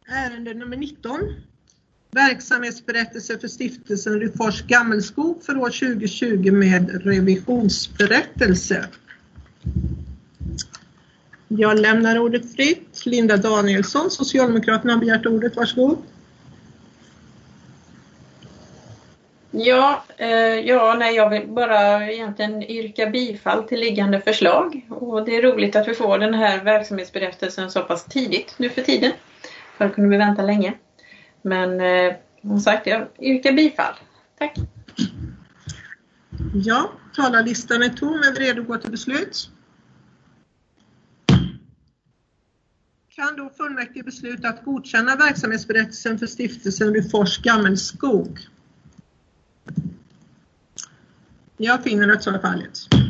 Ärende nummer 19. Verksamhetsberättelse för stiftelsen Ryfors Gammelskog för år 2020 med revisionsberättelse. Jag lämnar ordet fritt. Linda Danielsson, Socialdemokraterna, har begärt ordet. Varsågod. Jag vill bara egentligen yrka bifall till liggande förslag. Och det är roligt att vi får den här verksamhetsberättelsen så pass tidigt nu för tiden. För kunde vi vänta länge. Men som sagt, jag yrkar bifall. Tack. Ja, talarlistan är tom. Är vi redo att gå till beslut? Kan då fullmäktige besluta att godkänna verksamhetsberättelsen för stiftelsen Ryfors Gammelskog? Jag finner att så är fallet.